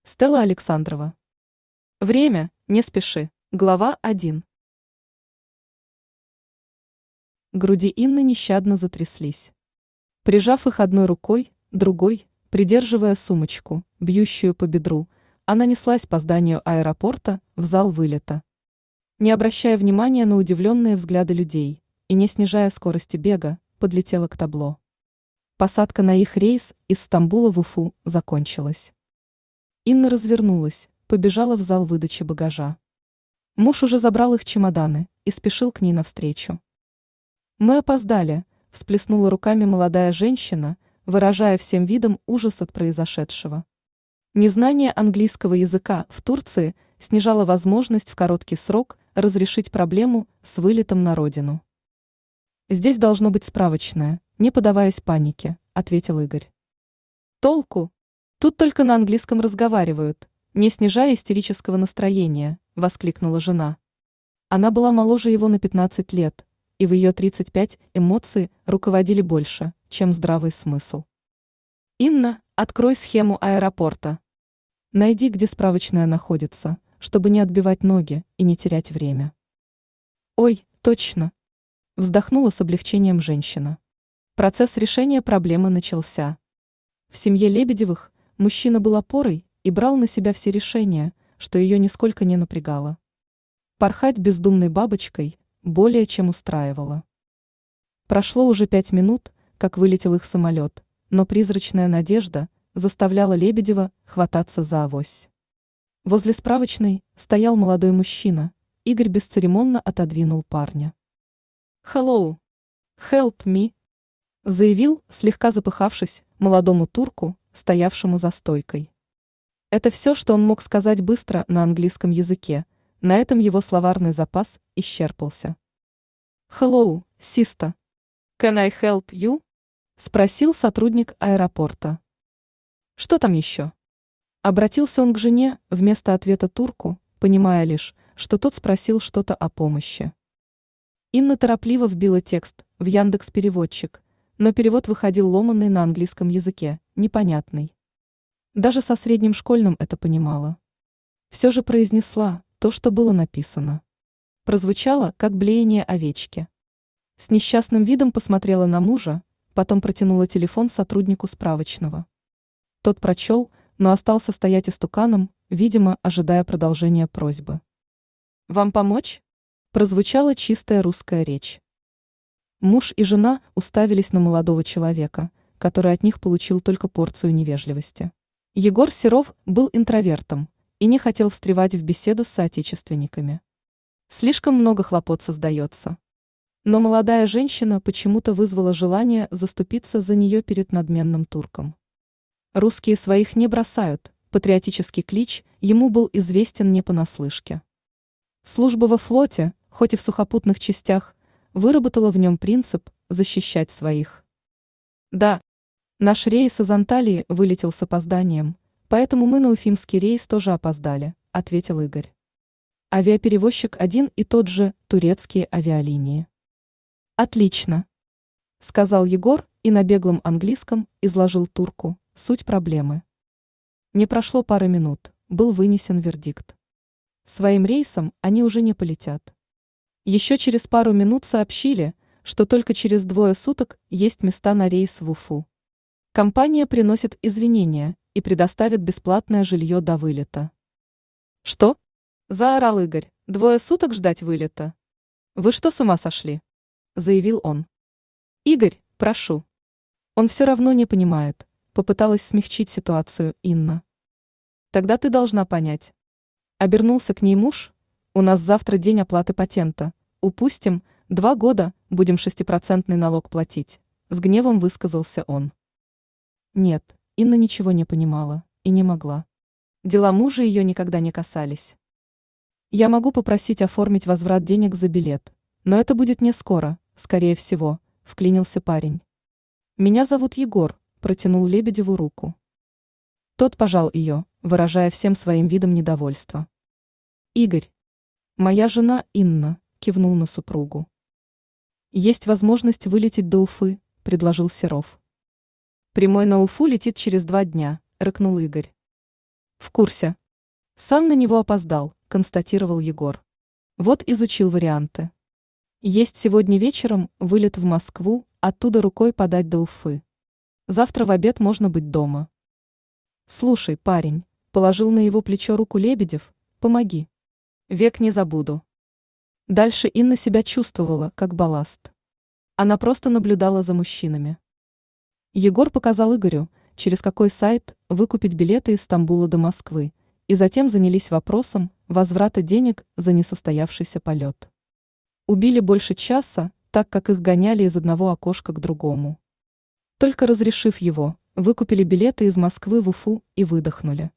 Стелла Александрова. Время, не спеши. Глава 1. Груди Инны нещадно затряслись. Прижав их одной рукой, другой, придерживая сумочку, бьющую по бедру, она неслась по зданию аэропорта в зал вылета. Не обращая внимания на удивленные взгляды людей и не снижая скорости бега, подлетела к табло. Посадка на их рейс из Стамбула в Уфу закончилась. Инна развернулась, побежала в зал выдачи багажа. Муж уже забрал их чемоданы и спешил к ней навстречу. «Мы опоздали», – всплеснула руками молодая женщина, выражая всем видом ужас от произошедшего. Незнание английского языка в Турции снижало возможность в короткий срок разрешить проблему с вылетом на родину. «Здесь должно быть справочное, не поддаваясь панике», – ответил Игорь. «Толку? Тут только на английском разговаривают, не снижая истерического настроения», – воскликнула жена. Она была моложе его на 15 лет, и в ее 35 эмоции руководили больше, чем здравый смысл. «Инна, открой схему аэропорта. Найди, где справочная находится, чтобы не отбивать ноги и не терять время». «Ой, точно!» – вздохнула с облегчением женщина. Процесс решения проблемы начался. В семье Лебедевых мужчина был опорой и брал на себя все решения, что ее нисколько не напрягало. Порхать бездумной бабочкой более чем устраивало. Прошло уже 5 минут, как вылетел их самолет, но призрачная надежда заставляла Лебедева хвататься за авось. Возле справочной стоял молодой мужчина, Игорь бесцеремонно отодвинул парня. «Hello! Help me!» заявил, слегка запыхавшись, молодому турку, стоявшему за стойкой. Это все, что он мог сказать быстро на английском языке, на этом его словарный запас исчерпался. «Hello, sister. Can I help you?» спросил сотрудник аэропорта. «Что там еще?» Обратился он к жене, вместо ответа турку, понимая лишь, что тот спросил что-то о помощи. Инна торопливо вбила текст в Яндекс.Переводчик, но перевод выходил ломанный на английском языке, непонятный. Даже со средним школьным это понимала. Все же произнесла то, что было написано. Прозвучало, как блеяние овечки. С несчастным видом посмотрела на мужа, потом протянула телефон сотруднику справочного. Тот прочел, но остался стоять истуканом, видимо, ожидая продолжения просьбы. «Вам помочь?» прозвучала чистая русская речь. Муж и жена уставились на молодого человека, который от них получил только порцию невежливости. Егор Серов был интровертом и не хотел встревать в беседу с соотечественниками. Слишком много хлопот создается. Но молодая женщина почему-то вызвала желание заступиться за нее перед надменным турком. «Русские своих не бросают», патриотический клич ему был известен не понаслышке. Служба во флоте, хоть и в сухопутных частях, выработала в нем принцип защищать своих. «Да, наш рейс из Анталии вылетел с опозданием, поэтому мы на уфимский рейс тоже опоздали», ответил Игорь. Авиаперевозчик один и тот же, турецкие авиалинии. «Отлично», сказал Егор и на беглом английском изложил турку суть проблемы. Не прошло пары минут, был вынесен вердикт. Своим рейсом они уже не полетят. Еще через пару минут сообщили, что только через 2 суток есть места на рейс в Уфу. Компания приносит извинения и предоставит бесплатное жилье до вылета. «Что?» – заорал Игорь. «2 суток ждать вылета? Вы что, с ума сошли?» – заявил он. «Игорь, прошу». Он все равно не понимает, попыталась смягчить ситуацию Инна. «Тогда ты должна понять». Обернулся к ней муж. «У нас завтра день оплаты патента. Упустим, 2 года будем 6% налог платить», с гневом высказался он. Нет, Инна ничего не понимала и не могла. Дела мужа ее никогда не касались. «Я могу попросить оформить возврат денег за билет, но это будет не скоро, скорее всего», вклинился парень. «Меня зовут Егор», протянул Лебедеву руку. Тот пожал ее, выражая всем своим видом недовольство. «Игорь, моя жена Инна», кивнул на супругу. «Есть возможность вылететь до Уфы», предложил Серов. «Прямой на Уфу летит через 2 дня», рыкнул Игорь. В курсе. Сам на него опоздал, констатировал Егор. Вот изучил варианты. Есть сегодня вечером вылет в Москву, оттуда рукой подать до Уфы. Завтра в обед можно быть дома. Слушай, парень, положил на его плечо руку Лебедев, помоги. Век не забуду. Дальше Инна себя чувствовала, как балласт. Она просто наблюдала за мужчинами. Егор показал Игорю, через какой сайт выкупить билеты из Стамбула до Москвы, и затем занялись вопросом возврата денег за несостоявшийся полет. Убили больше часа, так как их гоняли из одного окошка к другому. Только разрешив его, выкупили билеты из Москвы в Уфу и выдохнули.